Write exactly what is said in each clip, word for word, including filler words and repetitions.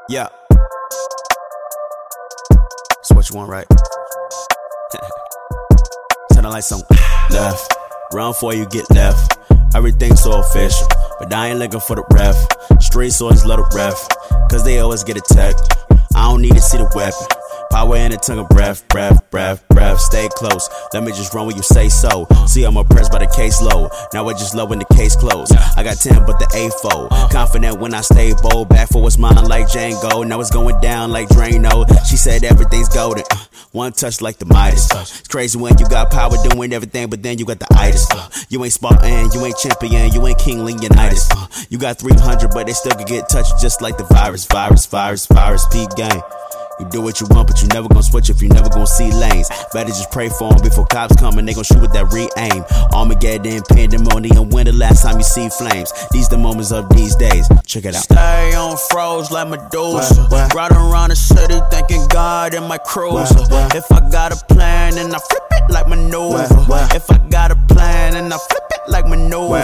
Yeah. That's what you want, right? Sounding like some left. Run for you get left. Everything's so official, but I ain't looking for the ref. Streets always love the ref, cause they always get attacked. I don't need to see the weapon. Power in the tongue of breath, breath, breath, breath. Stay close, let me just run when you say so. See, I'm oppressed by the case load. Now I just love when the case closed. I got ten, but the A fold. Confident when I stay bold. Back for what's mine like Django. Now it's going down like Drano. She said everything's golden. One touch like the Midas. It's crazy when you got power doing everything, but then you got the itis. You ain't Spartan, you ain't champion, you ain't King Leonidas. You got three hundred, but they still can get touched just like the virus. Virus, virus, virus, Pete gang. You do what you want, but you never gon' switch if you never gon' see lanes. Better just pray for them before cops come and they gon' shoot with that re-aim. Armageddon, pandemonium, when the last time you see flames? These the moments of these days. Check it out. Stay on froze like Medusa. Riding around the city thanking God in my cruiser. If I got a plan and I flip it like maneuver. If I got a plan and I flip it like maneuver.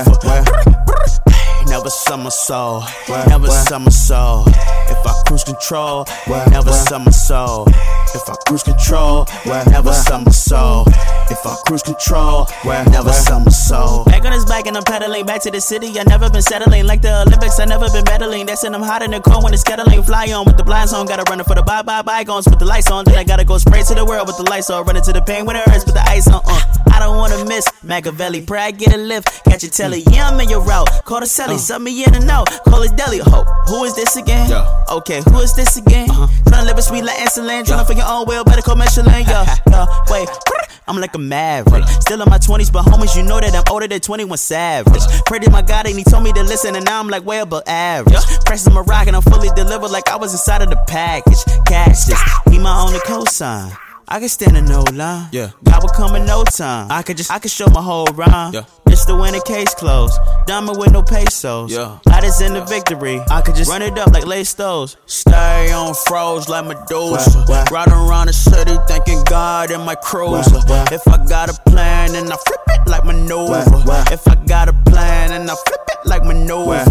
Never sell my soul, never sell my soul. If I cruise control, never sell my soul. If I cruise control, never sell my soul. If I cruise control, never sell my soul. Back on his bike and I'm pedaling back to the city. I never been settling like the Olympics. I never been medaling. That's in I'm hot in the cold when it's kettling. Fly on with the blinds on, gotta run it for the bye bye bygones with the lights on. Then I gotta go spray to the world with the lights on. Run into the pain when it hurts with the ice on. Uh. I don't wanna miss Machiavelli. Pride get a lift, catch a telly. Yeah, I'm in your route. Call the celly, sub me in and out. Call it deli. Ho, who is this again? Yeah. Okay, who is this again? Uh-huh. Tryna live a sweet like insulin. Tryna for your own will, better call Michelin. Yeah, yeah. Wait, I'm like a maverick. Still in my twenties, but homies, you know that I'm older than twenty-one savage. Prayed to my God and he told me to listen, and now I'm like way above average. Pressing my rock and I'm fully delivered like I was inside of the package. Catch this, he my only cosign. I can stand in no line. Yeah. God will come in no time. I could just, I could show my whole rhyme. Yeah. Just to win the case closed. Diamond with no pesos. Yeah. Light is in the victory. I could just run it up like lace stoves. Stay on froze like Medusa. Riding around the city thanking God in my cruiser. If I got a plan and I flip it like maneuver. If I got a plan and I flip it like maneuver.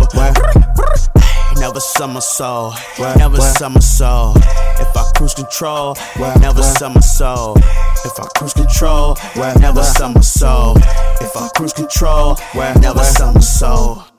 Never sell my soul, never sell my soul. If I cruise control, never sell my soul. If I cruise control, never sell my soul. If I cruise control, never sell my soul.